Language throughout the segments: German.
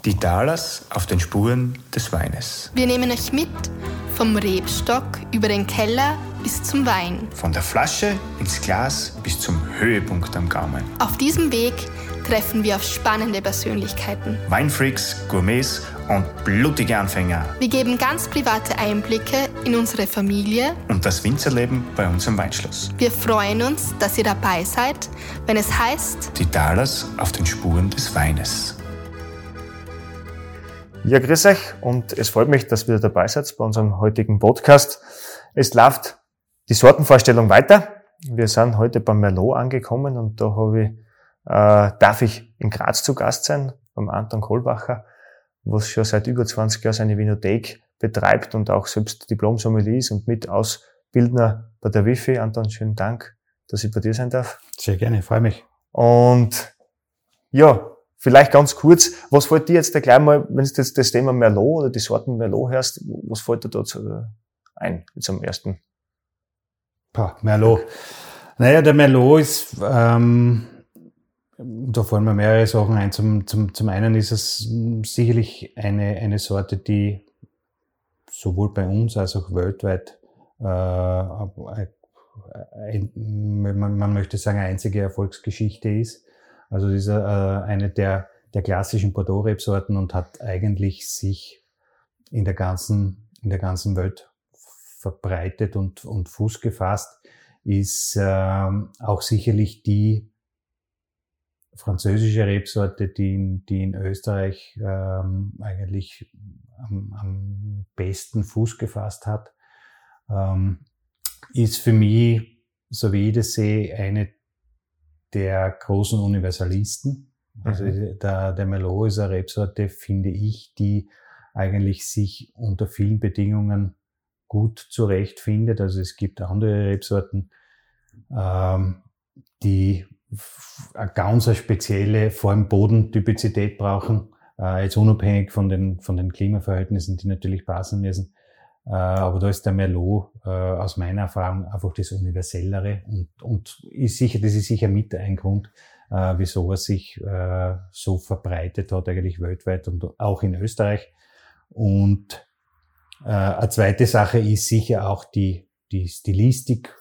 Die Talers auf den Spuren des Weines. Wir nehmen euch mit vom Rebstock über den Keller bis zum Wein. Von der Flasche ins Glas bis zum Höhepunkt am Gaumen. Auf diesem Weg treffen wir auf spannende Persönlichkeiten. Weinfreaks, Gourmets und blutige Anfänger. Wir geben ganz private Einblicke in unsere Familie und das Winzerleben bei uns am Weinschloss. Wir freuen uns, dass ihr dabei seid, wenn es heißt Die Talers auf den Spuren des Weines. Ja, grüß euch und es freut mich, dass ihr dabei seid bei unserem heutigen Podcast. Es läuft die Sortenvorstellung weiter. Wir sind heute beim Merlot angekommen und da darf ich in Graz zu Gast sein, beim Anton Kohlbacher, was schon seit über 20 Jahren seine Winothek betreibt und auch selbst Diplom-Sommelier ist und mit Ausbildner bei der WIFI. Anton, schönen Dank, dass ich bei dir sein darf. Sehr gerne, freue mich. Und ja, vielleicht ganz kurz, was fällt dir jetzt gleich mal, wenn du jetzt das Thema Merlot oder die Sorten Merlot hörst, was fällt dir da ein, jetzt am ersten? Merlot. Naja, der Merlot ist, da fallen mir mehrere Sachen ein. Zum einen ist es sicherlich eine Sorte, die sowohl bei uns als auch weltweit, man möchte sagen, eine einzige Erfolgsgeschichte ist. Also das ist eine der klassischen Bordeaux-Rebsorten und hat eigentlich sich in der ganzen Welt verbreitet und Fuß gefasst, ist auch sicherlich die französische Rebsorte, die in Österreich eigentlich am besten Fuß gefasst hat. Ist für mich, so wie ich das sehe, eine der großen Universalisten. Also der Merlot ist eine Rebsorte, finde ich, die eigentlich sich unter vielen Bedingungen gut zurechtfindet. Also es gibt andere Rebsorten, die eine ganz spezielle, vor allem Bodentypizität brauchen, jetzt unabhängig von den Klimaverhältnissen, die natürlich passen müssen. Aber da ist der Merlot aus meiner Erfahrung einfach das Universellere und das ist sicher mit ein Grund, wieso er sich so verbreitet hat, eigentlich weltweit und auch in Österreich. Und eine zweite Sache ist sicher auch die Stilistik,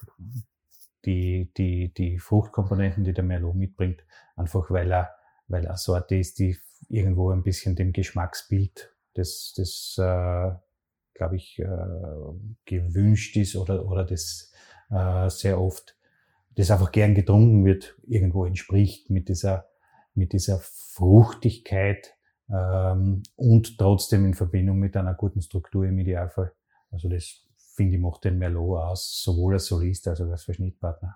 die Fruchtkomponenten, die der Merlot mitbringt, einfach weil er eine Sorte ist, die irgendwo ein bisschen dem Geschmacksbild des glaube ich, gewünscht ist oder das sehr oft, das einfach gern getrunken wird, irgendwo entspricht mit dieser Fruchtigkeit und trotzdem in Verbindung mit einer guten Struktur im Idealfall. Also das, finde ich, macht den Merlot aus, sowohl als Solist als auch als Verschnittpartner.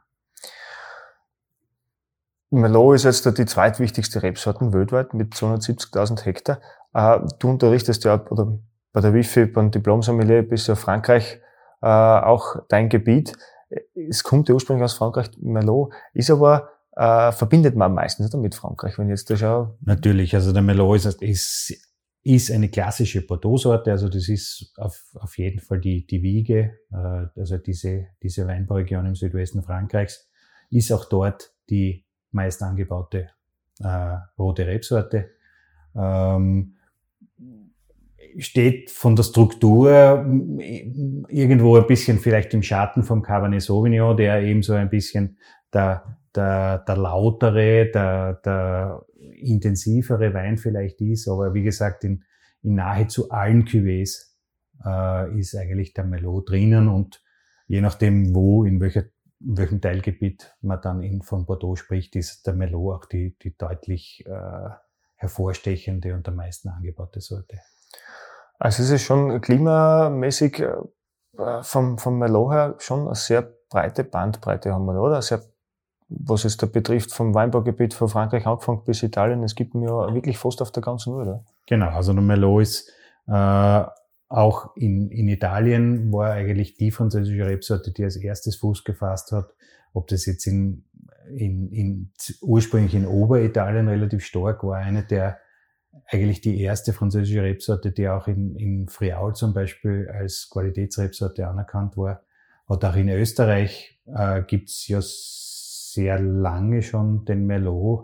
Merlot ist jetzt die zweitwichtigste Rebsorte weltweit mit 270.000 Hektar. Du unterrichtest ja, oder bei der WIFI, beim Diplom-Sommelier, bis ja Frankreich auch dein Gebiet. Es kommt ja ursprünglich aus Frankreich, Merlot, ist aber, verbindet man meistens mit Frankreich, wenn ich jetzt da schaue. Natürlich, also der Merlot ist eine klassische Bordeaux-Sorte, also das ist auf jeden Fall die Wiege, also diese Weinbauregion im Südwesten Frankreichs, ist auch dort die meist angebaute rote Rebsorte. Steht von der Struktur irgendwo ein bisschen vielleicht im Schatten vom Cabernet Sauvignon, der eben so ein bisschen der lautere, der intensivere Wein vielleicht ist, aber wie gesagt, in nahezu allen Cuvées ist eigentlich der Merlot drinnen und je nachdem in welchem Teilgebiet man dann von Bordeaux spricht, ist der Merlot auch die deutlich hervorstechende und am meisten angebaute Sorte. Also es ist schon klimamäßig vom Merlot her schon eine sehr breite Bandbreite haben wir da, oder? Sehr, was es da betrifft, vom Weinbaugebiet von Frankreich angefangen bis Italien, es gibt mir ja wirklich fast auf der ganzen Uhr, oder? Genau, also der Merlot ist auch in Italien war eigentlich die französische Rebsorte, die als erstes Fuß gefasst hat. Ob das jetzt ursprünglich in Oberitalien relativ stark war, eine der eigentlich die erste französische Rebsorte, die auch in Friaul zum Beispiel als Qualitätsrebsorte anerkannt war. Hat auch in Österreich gibt's ja sehr lange schon den Merlot.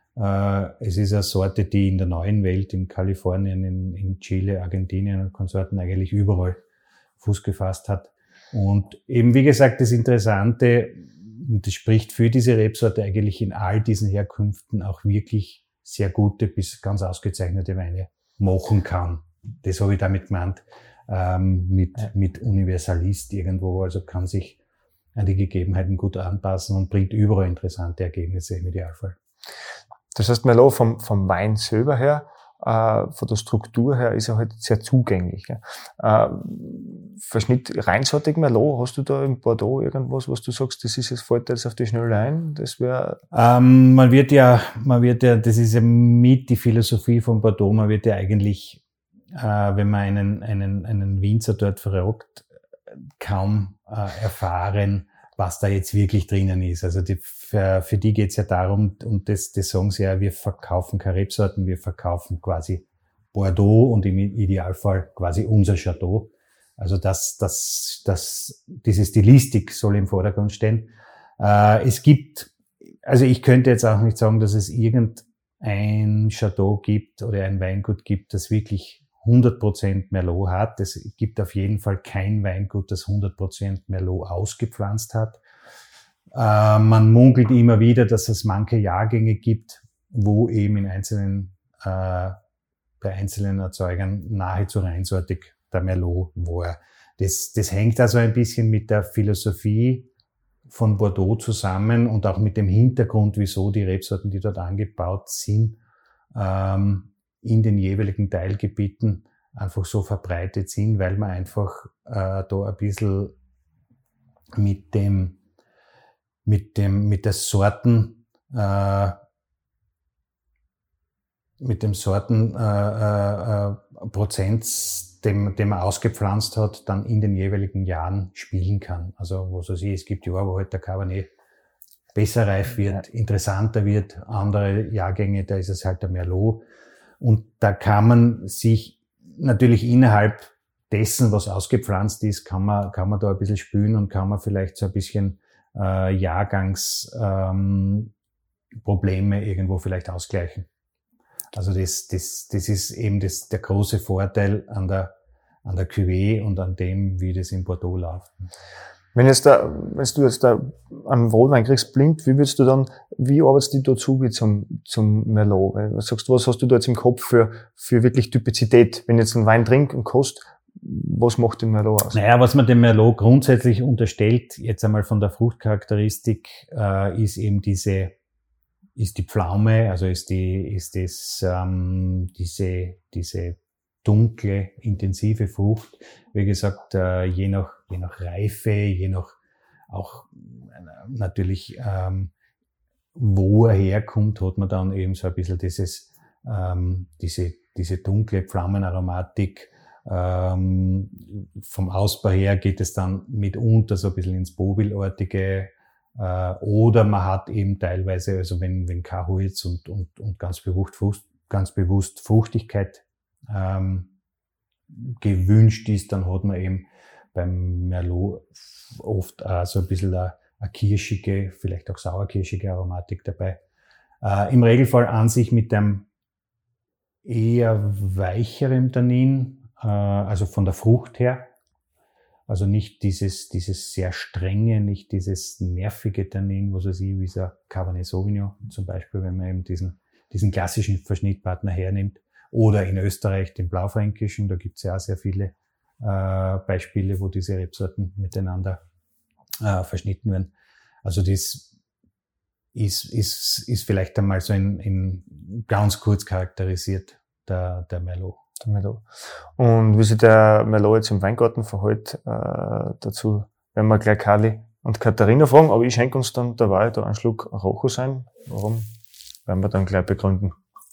Es ist eine Sorte, die in der neuen Welt, in Kalifornien, in Chile, Argentinien und Konsorten eigentlich überall Fuß gefasst hat. Und eben, wie gesagt, das Interessante, und das spricht für diese Rebsorte, eigentlich in all diesen Herkünften auch wirklich sehr gute bis ganz ausgezeichnete Weine machen kann. Das habe ich damit gemeint, mit Universalist irgendwo, also kann sich an die Gegebenheiten gut anpassen und bringt überall interessante Ergebnisse im Idealfall. Das heißt, Merlot vom Wein selber her, von der Struktur her ist er halt sehr zugänglich. Verschnitt reinsortig Merlot, hast du da im Bordeaux irgendwas, was du sagst, das ist jetzt, fällt jetzt auf die Schnelle ein? Das wäre. Man wird ja, das ist ja mit die Philosophie von Bordeaux, man wird ja eigentlich, wenn man einen Winzer dort fragt, kaum erfahren, was da jetzt wirklich drinnen ist. Also für die geht's ja darum, und das sagen sie ja, wir verkaufen keine Rebsorten, wir verkaufen quasi Bordeaux und im Idealfall quasi unser Chateau. Also diese Stilistik soll im Vordergrund stehen. Es gibt, also ich könnte jetzt auch nicht sagen, dass es irgendein Chateau gibt oder ein Weingut gibt, das wirklich 100% Merlot hat. Es gibt auf jeden Fall kein Weingut, das 100% Merlot ausgepflanzt hat. Man munkelt immer wieder, dass es manche Jahrgänge gibt, wo eben bei einzelnen Erzeugern nahezu reinsortig der Merlot war. Das hängt also ein bisschen mit der Philosophie von Bordeaux zusammen und auch mit dem Hintergrund, wieso die Rebsorten, die dort angebaut sind, in den jeweiligen Teilgebieten einfach so verbreitet sind, weil man einfach da ein bisschen mit der Sorten Prozent, den man ausgepflanzt hat, dann in den jeweiligen Jahren spielen kann. Also was weiß ich, es gibt Jahre, wo halt der Cabernet besser reif wird, interessanter wird, andere Jahrgänge, da ist es halt der Merlot. Und da kann man sich natürlich innerhalb dessen, was ausgepflanzt ist, kann man da ein bisschen spülen und kann man vielleicht so ein bisschen Jahrgangsprobleme irgendwo vielleicht ausgleichen. Also das ist eben der große Vorteil an der Cuvée und an dem, wie das in Bordeaux läuft. Wenn du jetzt da einen Rotwein kriegst, blind, wie arbeitest du dazu wie zum Merlot? Was hast du da jetzt im Kopf für wirklich Typizität? Wenn ich jetzt einen Wein trinke und koste, was macht den Merlot aus? Naja, was man dem Merlot grundsätzlich unterstellt, jetzt einmal von der Fruchtcharakteristik, ist eben die Pflaume, also diese dunkle, intensive Frucht. Wie gesagt, je nach Reife, je nach auch natürlich, wo er herkommt, hat man dann eben so ein bisschen diese dunkle Pflaumenaromatik. Vom Ausbau her geht es dann mitunter so ein bisschen ins Bobilartige, oder man hat eben teilweise, also wenn kein Holz und ganz bewusst Fruchtigkeit gewünscht ist, dann hat man eben beim Merlot oft so ein bisschen eine kirschige, vielleicht auch sauerkirschige Aromatik dabei. Im Regelfall an sich mit einem eher weicheren Tannin, also von der Frucht her. Also nicht dieses sehr strenge, nicht dieses nervige Tannin, was weiß ich, wie so ein Cabernet Sauvignon zum Beispiel, wenn man eben diesen klassischen Verschnittpartner hernimmt. Oder in Österreich den Blaufränkischen, da gibt's ja auch sehr viele Beispiele, wo diese Rebsorten miteinander verschnitten werden. Also das ist vielleicht einmal so in ganz kurz charakterisiert der Merlot. Und wie sich der Merlot jetzt im Weingarten verhält, dazu werden wir gleich Kali und Katharina fragen, aber ich schenke uns dann dabei da einen Schluck Rochus ein. Warum? Werden wir dann gleich begründen.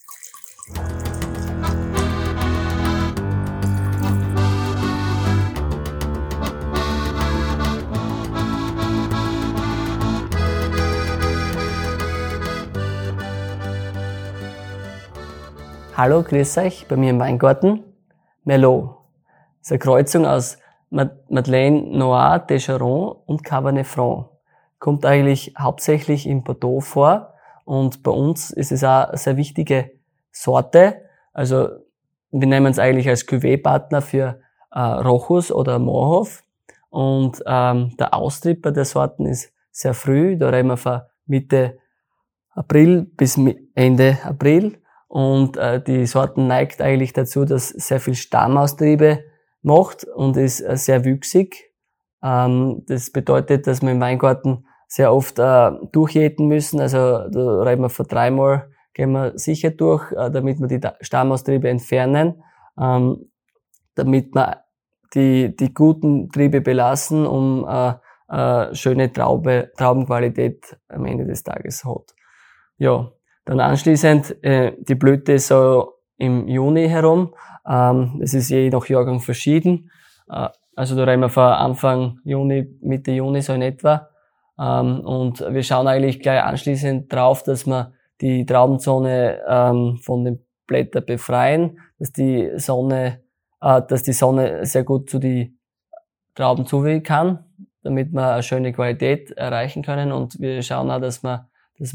Hallo, grüß euch, bei mir im Weingarten. Merlot. Das ist eine Kreuzung aus Madeleine Noir de Charon und Cabernet Franc. Kommt eigentlich hauptsächlich in Bordeaux vor Und bei uns ist es auch eine sehr wichtige Sorte. Also wir nehmen es eigentlich als Cuvée-Partner für Rochus oder Moorhof. Und der Austrieb bei der Sorten ist sehr früh. Da reden wir von Mitte April bis Ende April. Und die Sorten neigt eigentlich dazu, dass sehr viel Stammaustriebe macht und ist sehr wüchsig. Das bedeutet, dass wir im Weingarten sehr oft durchjäten müssen. Also da reden wir von 3-mal, gehen wir sicher durch, damit wir die Stammaustriebe entfernen, damit wir die guten Triebe belassen, um schöne Traubenqualität am Ende des Tages hat. Ja, dann anschließend die Blüte ist so im Juni herum. Das ist je nach Jahrgang verschieden. Also da reden wir von Anfang Juni, Mitte Juni so in etwa. Und wir schauen eigentlich gleich anschließend drauf, dass wir die Traubenzone von den Blättern befreien, dass die Sonne sehr gut zu die Trauben zuwirken kann, damit wir eine schöne Qualität erreichen können. Und wir schauen auch, dass wir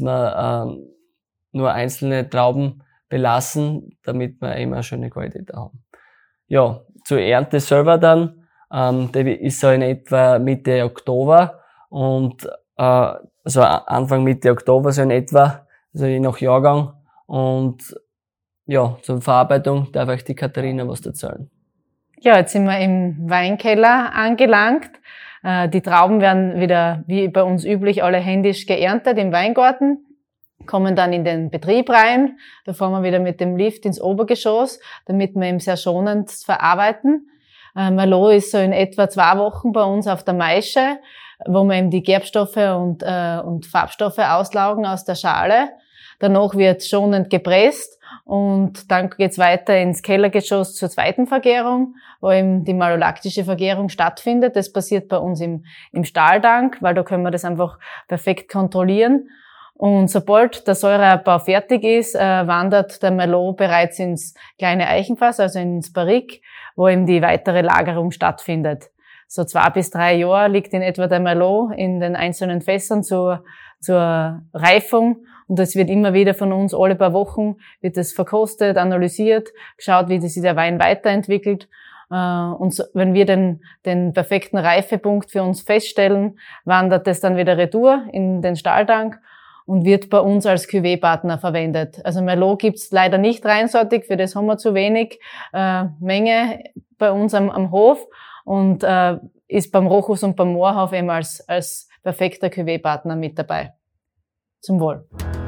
nur einzelne Trauben belassen, damit wir immer eine schöne Qualität haben. Ja, zur Ernte selber dann, die ist so in etwa Mitte Oktober und also Anfang Mitte Oktober so in etwa, also je nach Jahrgang. Und ja, zur Verarbeitung darf euch die Katharina was erzählen. Ja, jetzt sind wir im Weinkeller angelangt. Die Trauben werden wieder, wie bei uns üblich, alle händisch geerntet im Weingarten, kommen dann in den Betrieb rein. Da fahren wir wieder mit dem Lift ins Obergeschoss, damit wir eben sehr schonend verarbeiten. Merlot ist so in etwa 2 Wochen bei uns auf der Maische, wo wir eben die Gerbstoffe und Farbstoffe auslaugen aus der Schale. Danach wird schonend gepresst und dann geht's weiter ins Kellergeschoss zur zweiten Vergärung, wo eben die malolaktische Vergärung stattfindet. Das passiert bei uns im Stahltank, weil da können wir das einfach perfekt kontrollieren. Und sobald der Säureabbau fertig ist, wandert der Merlot bereits ins kleine Eichenfass, also ins Barrique, wo eben die weitere Lagerung stattfindet. So 2 bis 3 Jahre liegt in etwa der Merlot in den einzelnen Fässern zur Reifung. Und das wird immer wieder von uns, alle paar Wochen, wird das verkostet, analysiert, geschaut, wie sich der Wein weiterentwickelt. Und so, wenn wir den perfekten Reifepunkt für uns feststellen, wandert das dann wieder retour in den Stahltank und wird bei uns als Cuvée-Partner verwendet. Also Merlot gibt's leider nicht reinsortig, für das haben wir zu wenig Menge bei uns am Hof und ist beim Rochus und beim Moorhof eben als perfekter Cuvée-Partner mit dabei. Zum Wohl.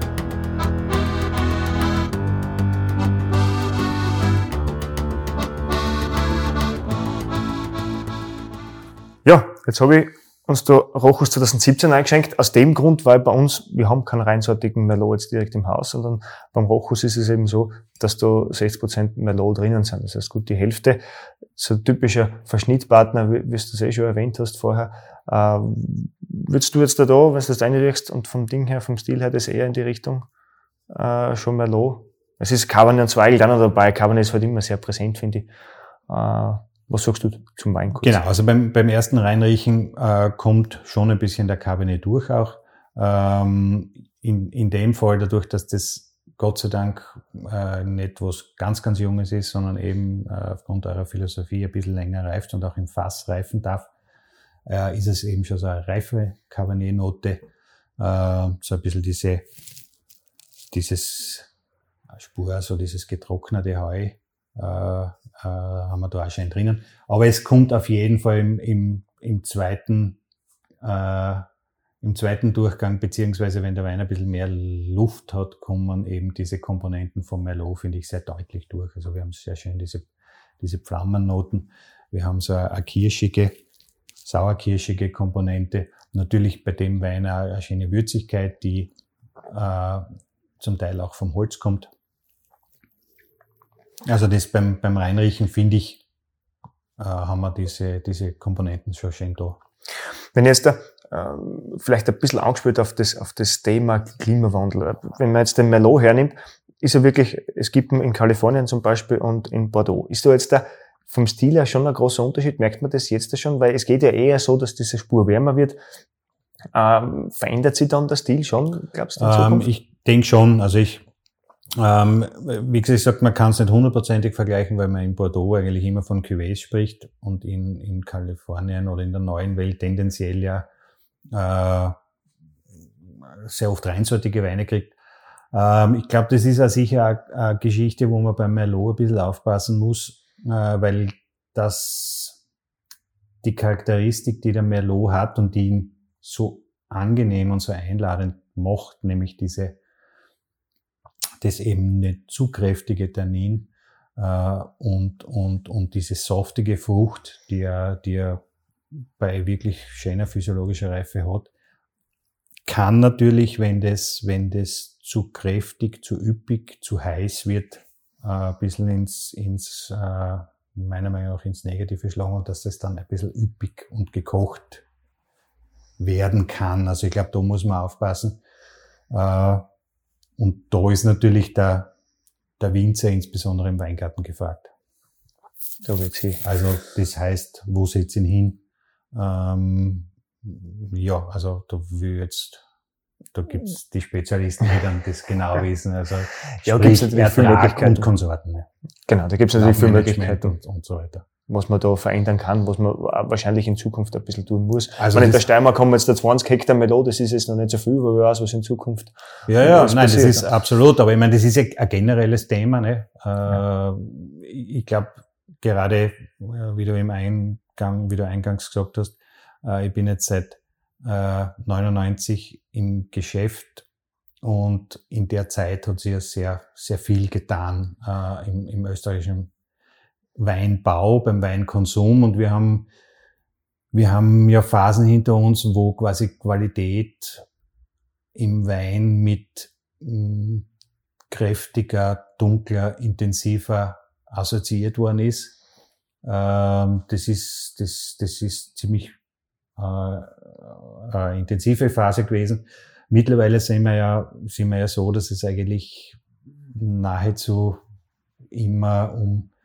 Ja, jetzt habe ich uns da Rochus 2017 eingeschenkt. Aus dem Grund, weil bei uns, wir haben keinen reinsortigen Merlot jetzt direkt im Haus, sondern beim Rochus ist es eben so, dass da 60% Merlot drinnen sind. Das heißt, gut die Hälfte. So ein typischer Verschnittpartner, wie du es schon erwähnt hast vorher. Würdest du jetzt da, wenn du das einriechst und vom Ding her, vom Stil her, das eher in die Richtung schon Merlot? Es ist Cabernet und Zweigelt auch noch dabei. Cabernet ist halt immer sehr präsent, finde ich. Was sagst du zum Wein? Genau, also beim ersten Reinriechen kommt schon ein bisschen der Cabernet durch auch. In dem Fall dadurch, dass das Gott sei Dank nicht was ganz, ganz Junges ist, sondern eben aufgrund eurer Philosophie ein bisschen länger reift und auch im Fass reifen darf, ist es eben schon so eine reife Cabernet-Note. So ein bisschen dieses Spur, so dieses getrocknete Heu haben wir da auch schon drinnen. Aber es kommt auf jeden Fall im zweiten Durchgang, beziehungsweise wenn der Wein ein bisschen mehr Luft hat, kommen eben diese Komponenten vom Merlot, finde ich, sehr deutlich durch. Also wir haben sehr schön diese Pflaumennoten. Wir haben so eine sauerkirschige Komponente. Natürlich bei dem Wein auch eine schöne Würzigkeit, die zum Teil auch vom Holz kommt. Also das beim Reinriechen, finde ich, haben wir diese Komponenten schon schön da. Wenn jetzt vielleicht ein bisschen angespielt auf das Thema Klimawandel, wenn man jetzt den Merlot hernimmt, ist er wirklich, es gibt ihn in Kalifornien zum Beispiel und in Bordeaux. Ist da jetzt vom Stil her schon ein großer Unterschied? Merkt man das jetzt schon? Weil es geht ja eher so, dass diese Spur wärmer wird. Verändert sich dann der Stil schon, glaubst du, in Zukunft? denke schon, also wie gesagt, man kann es nicht hundertprozentig vergleichen, weil man in Bordeaux eigentlich immer von Cuvées spricht und in Kalifornien oder in der neuen Welt tendenziell ja sehr oft reinsortige Weine kriegt. Ich glaube, das ist auch sicher eine Geschichte, wo man beim Merlot ein bisschen aufpassen muss, weil das die Charakteristik, die der Merlot hat und die ihn so angenehm und so einladend macht, nämlich das eben nicht zu kräftige Tannin und diese saftige Frucht, die er bei wirklich schöner physiologischer Reife hat, kann natürlich, wenn das zu kräftig, zu üppig, zu heiß wird, ein bisschen meiner Meinung nach ins Negative schlagen und dass das dann ein bisschen üppig und gekocht werden kann. Also ich glaube, da muss man aufpassen. Und da ist natürlich der Winzer insbesondere im Weingarten gefragt. Da wird sie. Also das heißt, wo setzt ihn hin? Ja, also da gibt's die Spezialisten, die dann das genau wissen. Also ja, gibt's natürlich viele Möglichkeiten und Konsorten. Ja. Genau, da gibt's natürlich viele Möglichkeiten und so weiter. Was man da verändern kann, was man wahrscheinlich in Zukunft ein bisschen tun muss. Also in der Steiermark haben wir jetzt da 20 Hektar Merlot, das ist jetzt noch nicht so viel, aber wer weiß, was in Zukunft nein, das ist absolut, aber ich meine, das ist ja ein generelles Thema, ne? Ja. Ich glaube, gerade, wie du eingangs gesagt hast, ich bin jetzt seit 99 im Geschäft und in der Zeit hat sich ja sehr, sehr viel getan im österreichischen Weinbau, beim Weinkonsum, und wir haben ja Phasen hinter uns, wo quasi Qualität im Wein mit kräftiger, dunkler, intensiver assoziiert worden ist. Das ist ziemlich intensive Phase gewesen. Mittlerweile sind wir ja so, dass es eigentlich nahezu immer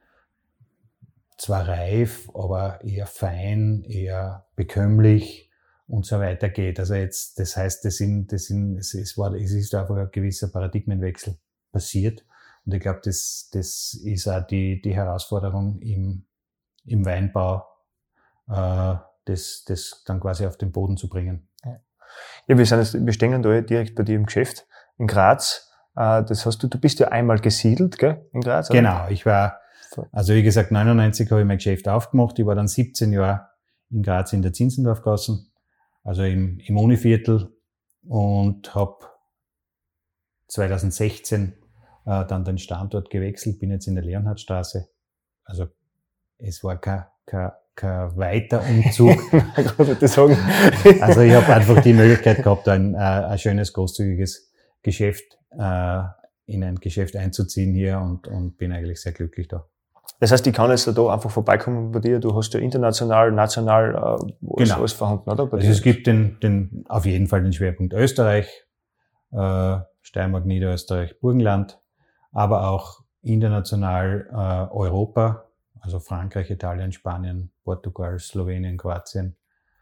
zwar reif, aber eher fein, eher bekömmlich und so weiter geht. Also jetzt, das heißt, es ist einfach ein gewisser Paradigmenwechsel passiert. Und ich glaube, das ist auch die Herausforderung im Weinbau, das dann quasi auf den Boden zu bringen. Ja, wir stehen da direkt bei dir im Geschäft in Graz. Das heißt, du bist ja einmal gesiedelt, gell, in Graz? Oder? Genau, also wie gesagt, 99 habe ich mein Geschäft aufgemacht. Ich war dann 17 Jahre in Graz in der Zinzendorfgasse, also im Univiertel, und habe 2016 dann den Standort gewechselt, bin jetzt in der Leonhardstraße. Also es war kein weiter Umzug. Also ich habe einfach die Möglichkeit gehabt, ein schönes, großzügiges Geschäft, in ein Geschäft einzuziehen hier, und bin eigentlich sehr glücklich da. Das heißt, ich kann jetzt da einfach vorbeikommen bei dir. Du hast ja international, national alles vorhanden, oder? Also es gibt auf jeden Fall den Schwerpunkt Österreich, Steiermark, Niederösterreich, Burgenland, aber auch international Europa, also Frankreich, Italien, Spanien, Portugal, Slowenien, Kroatien.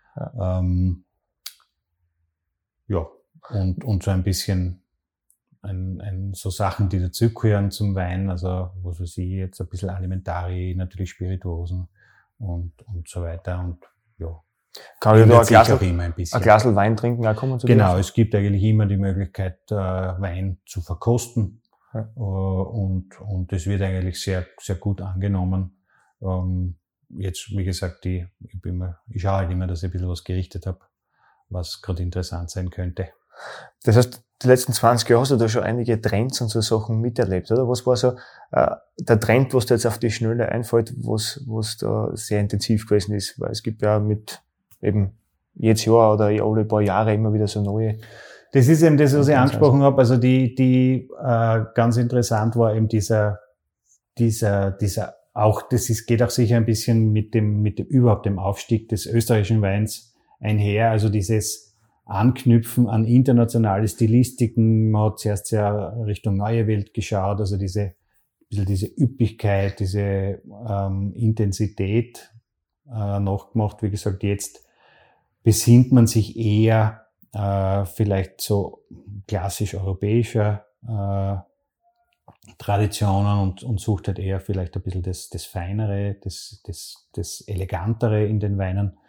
Ja, und so ein bisschen so Sachen, die dazugehören zum Wein, also was weiß ich, jetzt ein bisschen Alimentari, natürlich Spirituosen und so weiter, und ja. Kann ich da ein Glas Wein trinken, auch kommen zu dir? Genau, es gibt eigentlich immer die Möglichkeit, Wein zu verkosten, und das wird eigentlich sehr, sehr gut angenommen. Jetzt, wie gesagt, ich schaue halt immer, dass ich ein bisschen was gerichtet habe, was gerade interessant sein könnte. Das heißt, die letzten 20 Jahre hast du da schon einige Trends und so Sachen miterlebt, oder? Was war so der Trend, was dir jetzt auf die Schnelle einfällt, was da sehr intensiv gewesen ist? Weil es gibt ja mit eben jedes Jahr oder alle paar Jahre immer wieder so neue. Das ist eben das, was ich angesprochen habe. Also die ganz interessant war eben dieser auch, geht auch sicher ein bisschen mit dem überhaupt dem Aufstieg des österreichischen Weins einher. Also dieses Anknüpfen an internationale Stilistiken. Man hat zuerst ja Richtung Neue Welt geschaut, also diese Üppigkeit, diese Intensität nachgemacht. Wie gesagt, jetzt besinnt man sich eher vielleicht so klassisch europäischer Traditionen und sucht halt eher vielleicht ein bisschen das Feinere, das Elegantere in den Weinen.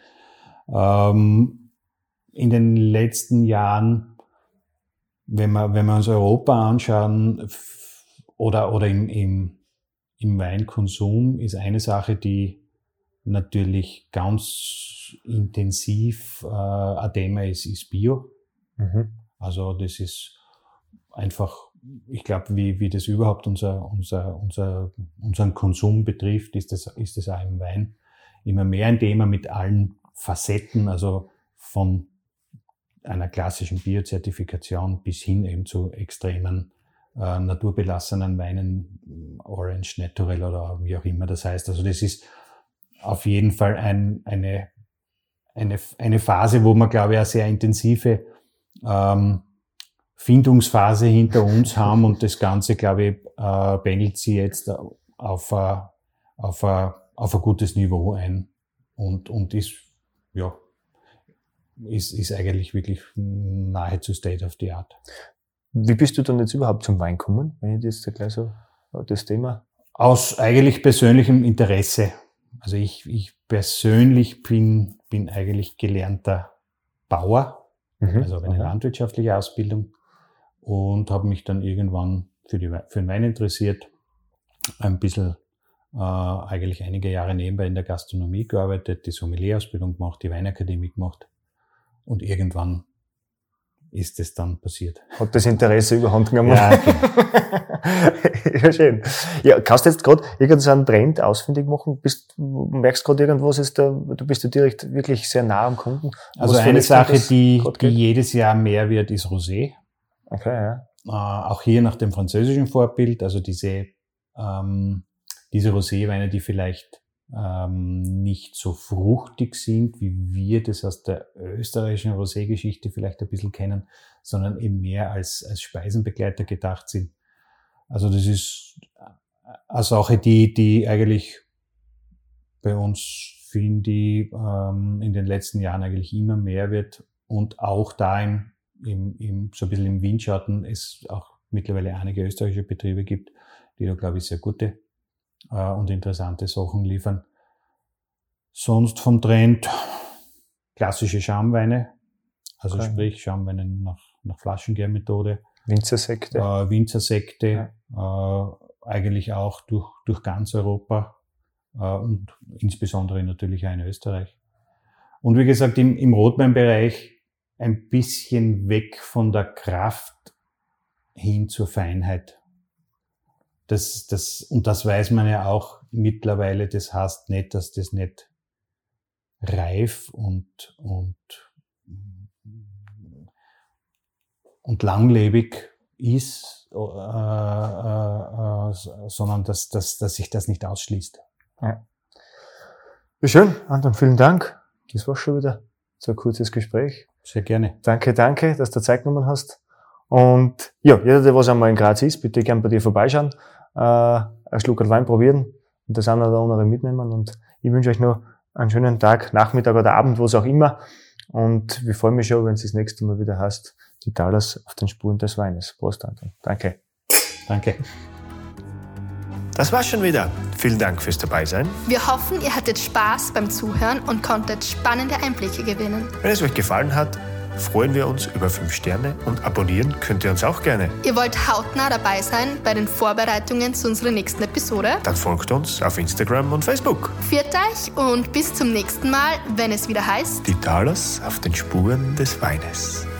In den letzten Jahren, wenn wir uns Europa anschauen oder im Weinkonsum, ist eine Sache, die natürlich ganz intensiv ein Thema ist Bio. Mhm. Also das ist einfach, ich glaube, wie das überhaupt unseren Konsum betrifft, ist das auch im Wein immer mehr ein Thema mit allen Facetten, also von einer klassischen Biozertifikation bis hin eben zu extremen naturbelassenen Weinen, Orange, Naturel oder wie auch immer das heißt. Also das ist auf jeden Fall eine Phase, wo wir, glaube ich, eine sehr intensive Findungsphase hinter uns haben und das Ganze, glaube ich, pendelt sie jetzt auf ein gutes Niveau ein und ist eigentlich wirklich nahezu State of the Art. Wie bist du dann jetzt überhaupt zum Wein gekommen, wenn ich das gleich so das Thema? Aus eigentlich persönlichem Interesse. Also ich persönlich bin eigentlich gelernter Bauer, also habe eine landwirtschaftliche Ausbildung und habe mich dann irgendwann für den Wein interessiert, ein bisschen eigentlich einige Jahre nebenbei in der Gastronomie gearbeitet, die Sommelier-Ausbildung gemacht, die Weinakademie gemacht und irgendwann ist es dann passiert. Hat das Interesse überhand genommen? Ja, okay. Ja, schön. Ja, kannst du jetzt gerade irgendeinen Trend ausfindig machen? Merkst gerade irgendwas, du bist ja direkt wirklich sehr nah am Kunden. Also eine Sache, die jedes Jahr mehr wird, ist Rosé. Okay, ja. Auch hier nach dem französischen Vorbild, also diese Roséweine, die vielleicht nicht so fruchtig sind, wie wir das aus der österreichischen Rosé-Geschichte vielleicht ein bisschen kennen, sondern eben mehr als Speisenbegleiter gedacht sind. Also das ist eine Sache, die eigentlich bei uns, finde ich, in den letzten Jahren eigentlich immer mehr wird und auch da so ein bisschen im Windschatten es auch mittlerweile einige österreichische Betriebe gibt, die da, glaube ich, sehr gute und interessante Sachen liefern. Sonst vom Trend klassische Schaumweine, also sprich Schaumweine nach Flaschengärmethode. Winzersekte, eigentlich auch durch ganz Europa und insbesondere natürlich auch in Österreich. Und wie gesagt, im Rotweinbereich ein bisschen weg von der Kraft hin zur Feinheit. Das weiß man ja auch mittlerweile, das heißt nicht, dass das nicht reif und langlebig ist, sondern dass sich das nicht ausschließt. Ja. Schön, Anton, vielen Dank. Das war schon wieder so ein kurzes Gespräch. Sehr gerne. Danke, dass du Zeit genommen hast. Und ja, jeder, der was einmal in Graz ist, bitte gern bei dir vorbeischauen, einen Schluck Wein probieren und das eine oder andere mitnehmen. Und ich wünsche euch noch einen schönen Tag, Nachmittag oder Abend, was auch immer. Und wir freuen mich schon, wenn es das nächste Mal wieder heißt, die Talers auf den Spuren des Weines. Prost, Anton. Danke. Danke. Das war's schon wieder. Vielen Dank fürs Dabeisein. Wir hoffen, ihr hattet Spaß beim Zuhören und konntet spannende Einblicke gewinnen. Wenn es euch gefallen hat, freuen wir uns über 5 Sterne und abonnieren könnt ihr uns auch gerne. Ihr wollt hautnah dabei sein bei den Vorbereitungen zu unserer nächsten Episode? Dann folgt uns auf Instagram und Facebook. Viert euch und bis zum nächsten Mal, wenn es wieder heißt: Die Talers auf den Spuren des Weines.